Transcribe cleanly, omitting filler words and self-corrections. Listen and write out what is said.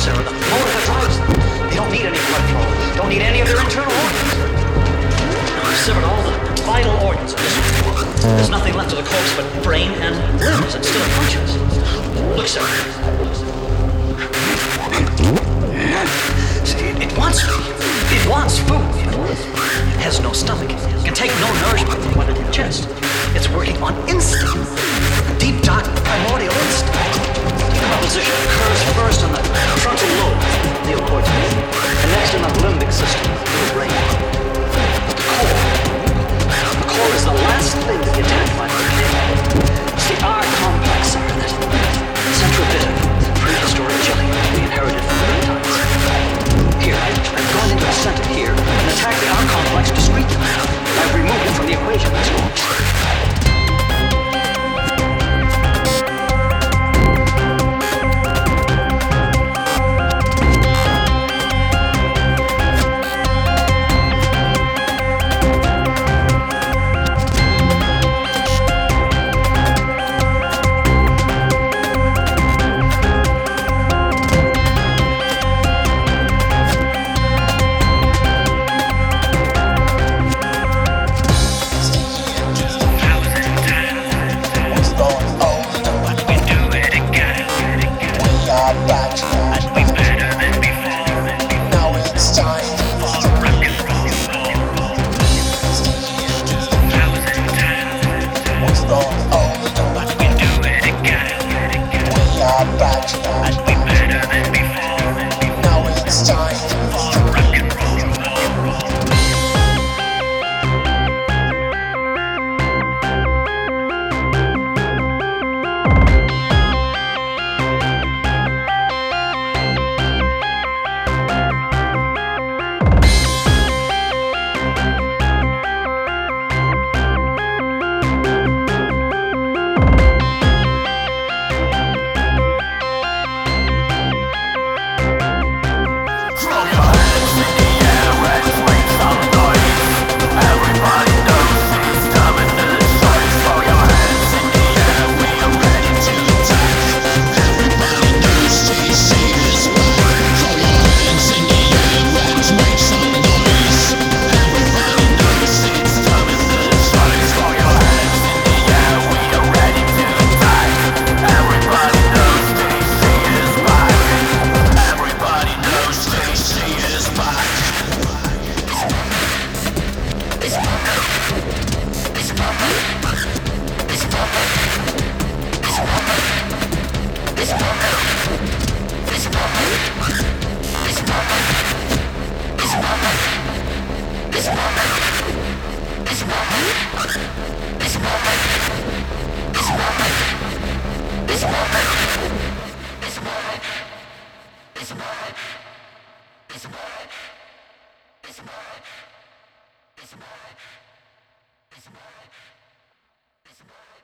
Sarah, the motor that drives them. They don't need any blood flow. Don't need any of their internal organs. I've severed all the vital organs of this one. There's nothing left of the corpse but brain and limbs, and still it functions. Look, Sarah. It wants food. It wants food. It has no stomach. It can take no nourishment from what it ingests. It's working on instinct. Deep, dark, primordial instinct. Decomposition occurs first in the frontal lobe, neocortex, and next in the limbic system, the brain. But the core is the last thing to be attacked by the brain. It's the R complex, Sarah, that central bit of prehistoric jelly we inherited from the reptiles. Here, I've gone into the center here and attacked the R complex discreetly. I've removed it from the equation, that's all. It's mine.